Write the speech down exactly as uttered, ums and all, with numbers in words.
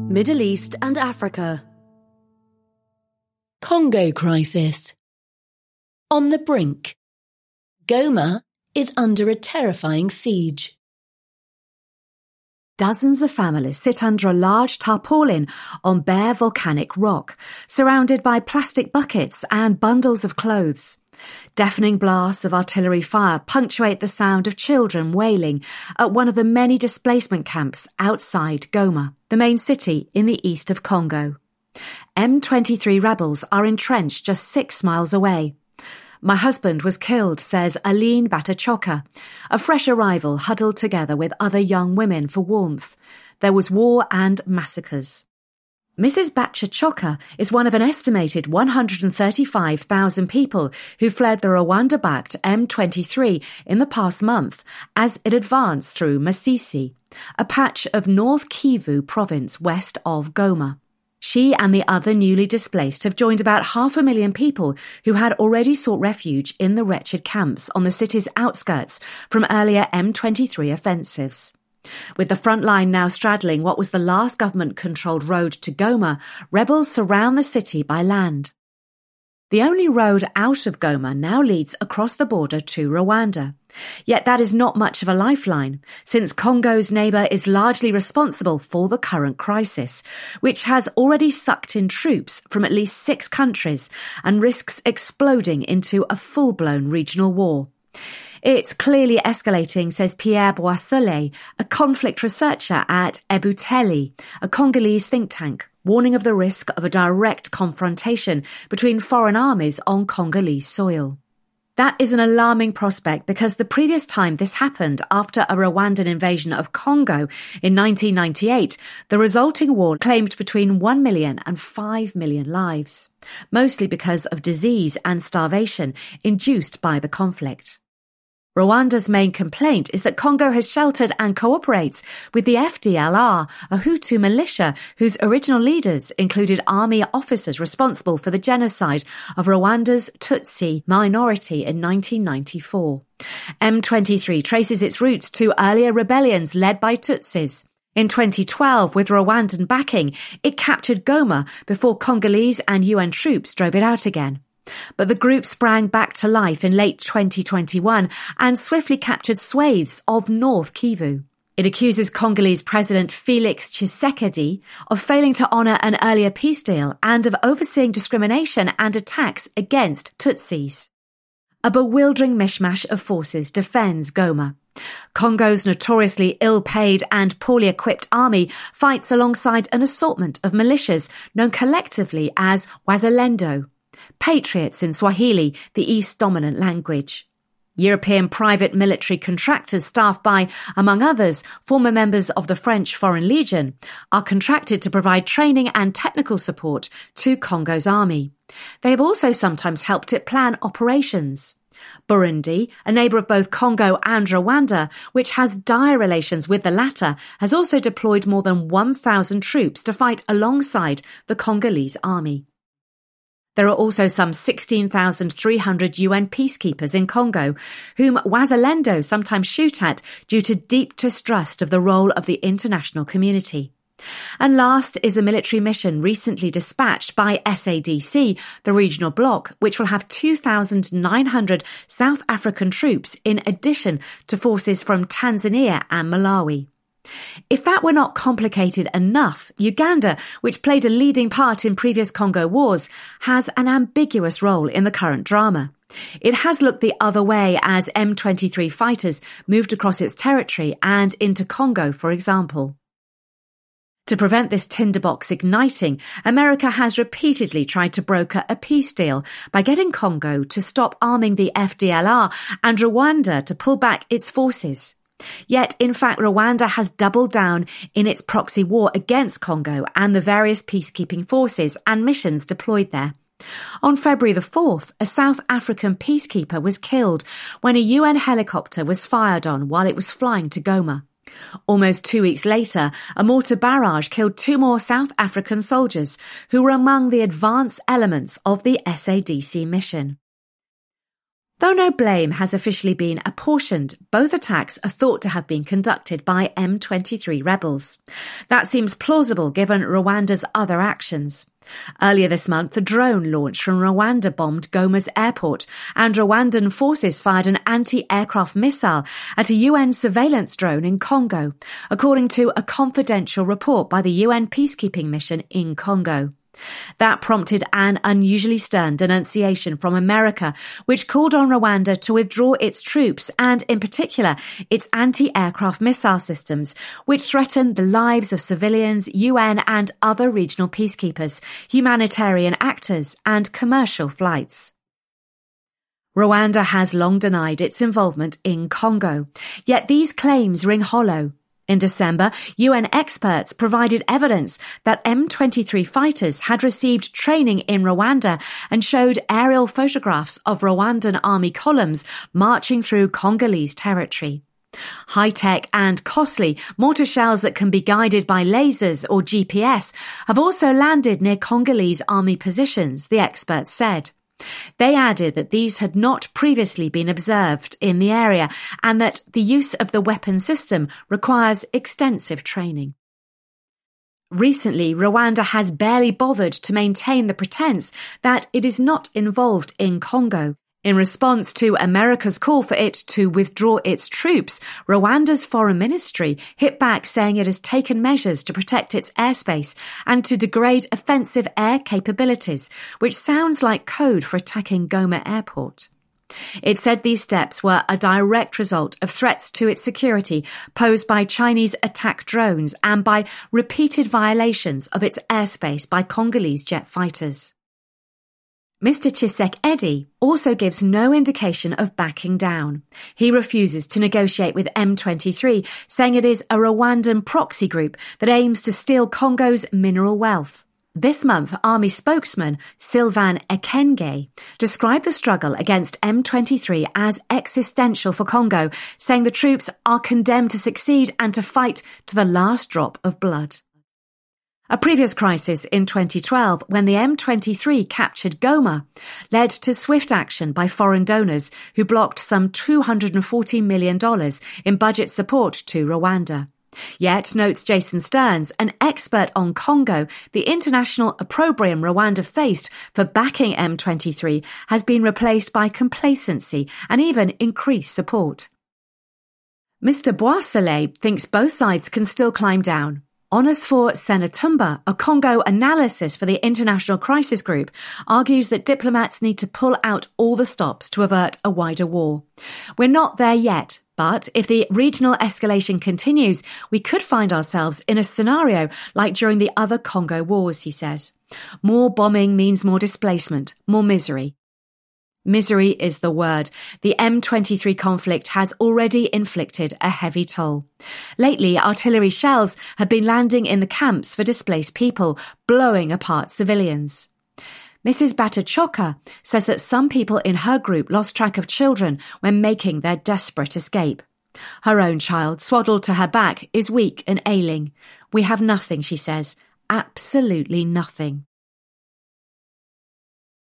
Middle East and Africa. Congo crisis. On the brink. Goma is under a terrifying siege. Dozens of families sit under a large tarpaulin on bare volcanic rock, surrounded by plastic buckets and bundles of clothes. Deafening blasts of artillery fire punctuate the sound of children wailing at one of the many displacement camps outside Goma, the main city in the east of Congo. M twenty-three rebels are entrenched just six miles away. My husband was killed, says Aline Batachoka, a fresh arrival huddled together with other young women for warmth. There was war and massacres. Missus Batachoka is one of an estimated one hundred thirty-five thousand people who fled the Rwanda-backed M twenty-three in the past month as it advanced through Masisi, a patch of North Kivu province west of Goma. She and the other newly displaced have joined about half a million people who had already sought refuge in the wretched camps on the city's outskirts from earlier M twenty-three offensives. With the front line now straddling what was the last government-controlled road to Goma, rebels surround the city by land. The only road out of Goma now leads across the border to Rwanda. Yet that is not much of a lifeline, since Congo's neighbour is largely responsible for the current crisis, which has already sucked in troops from at least six countries and risks exploding into a full-blown regional war. It's clearly escalating, says Pierre Boissolet, a conflict researcher at Ebuteli, a Congolese think tank, warning of the risk of a direct confrontation between foreign armies on Congolese soil. That is an alarming prospect because the previous time this happened, after a Rwandan invasion of Congo in nineteen ninety-eight, the resulting war claimed between one million and five million lives, mostly because of disease and starvation induced by the conflict. Rwanda's main complaint is that Congo has sheltered and cooperates with the F D L R, a Hutu militia whose original leaders included army officers responsible for the genocide of Rwanda's Tutsi minority in nineteen ninety-four. M twenty-three traces its roots to earlier rebellions led by Tutsis. In twenty twelve, with Rwandan backing, it captured Goma before Congolese and U N troops drove it out again. But the group sprang back to life in late twenty twenty-one and swiftly captured swathes of North Kivu. It accuses Congolese President Felix Tshisekedi of failing to honour an earlier peace deal and of overseeing discrimination and attacks against Tutsis. A bewildering mishmash of forces defends Goma. Congo's notoriously ill-paid and poorly equipped army fights alongside an assortment of militias known collectively as Wazalendo, patriots in Swahili, the East dominant language. European private military contractors staffed by, among others, former members of the French Foreign Legion are contracted to provide training and technical support to Congo's army. They have also sometimes helped it plan operations. Burundi, a neighbour of both Congo and Rwanda, which has dire relations with the latter, has also deployed more than one thousand troops to fight alongside the Congolese army. There are also some sixteen thousand three hundred U N peacekeepers in Congo, whom Wazalendo sometimes shoot at due to deep distrust of the role of the international community. And last is a military mission recently dispatched by S A D C, the regional bloc, which will have two thousand nine hundred South African troops in addition to forces from Tanzania and Malawi. If that were not complicated enough, Uganda, which played a leading part in previous Congo wars, has an ambiguous role in the current drama. It has looked the other way as M twenty-three fighters moved across its territory and into Congo, for example. To prevent this tinderbox igniting, America has repeatedly tried to broker a peace deal by getting Congo to stop arming the F D L R and Rwanda to pull back its forces. Yet, in fact, Rwanda has doubled down in its proxy war against Congo and the various peacekeeping forces and missions deployed there. On February the fourth, a South African peacekeeper was killed when a U N helicopter was fired on while it was flying to Goma. Almost two weeks later, a mortar barrage killed two more South African soldiers who were among the advanced elements of the S A D C mission. Though no blame has officially been apportioned, both attacks are thought to have been conducted by M twenty-three rebels. That seems plausible given Rwanda's other actions. Earlier this month, a drone launched from Rwanda bombed Goma's airport, and Rwandan forces fired an anti-aircraft missile at a U N surveillance drone in Congo, according to a confidential report by the U N peacekeeping mission in Congo. That prompted an unusually stern denunciation from America, which called on Rwanda to withdraw its troops and, in particular, its anti-aircraft missile systems, which threaten the lives of civilians, U N and other regional peacekeepers, humanitarian actors and commercial flights. Rwanda has long denied its involvement in Congo, yet these claims ring hollow. In December, U N experts provided evidence that M twenty-three fighters had received training in Rwanda and showed aerial photographs of Rwandan army columns marching through Congolese territory. High-tech and costly mortar shells that can be guided by lasers or G P S have also landed near Congolese army positions, the experts said. They added that these had not previously been observed in the area and that the use of the weapon system requires extensive training. Recently, Rwanda has barely bothered to maintain the pretense that it is not involved in Congo. In response to America's call for it to withdraw its troops, Rwanda's foreign ministry hit back saying it has taken measures to protect its airspace and to degrade offensive air capabilities, which sounds like code for attacking Goma Airport. It said these steps were a direct result of threats to its security posed by Chinese attack drones and by repeated violations of its airspace by Congolese jet fighters. Mister Tshisekedi also gives no indication of backing down. He refuses to negotiate with M twenty-three, saying it is a Rwandan proxy group that aims to steal Congo's mineral wealth. This month, army spokesman Sylvain Ekenge described the struggle against M twenty-three as existential for Congo, saying the troops are condemned to succeed and to fight to the last drop of blood. A previous crisis in twenty twelve, when the M twenty-three captured Goma, led to swift action by foreign donors who blocked some two hundred forty million dollars in budget support to Rwanda. Yet, notes Jason Stearns, an expert on Congo, the international opprobrium Rwanda faced for backing M twenty-three has been replaced by complacency and even increased support. Mister Boisselet thinks both sides can still climb down. Onesphore Senatumba, a Congo analysis for the International Crisis Group, argues that diplomats need to pull out all the stops to avert a wider war. We're not there yet, but if the regional escalation continues, we could find ourselves in a scenario like during the other Congo wars, he says. More bombing means more displacement, more misery. Misery is the word. The M twenty-three conflict has already inflicted a heavy toll. Lately, artillery shells have been landing in the camps for displaced people, blowing apart civilians. Missus Batachoka says that some people in her group lost track of children when making their desperate escape. Her own child, swaddled to her back, is weak and ailing. We have nothing, she says. Absolutely nothing.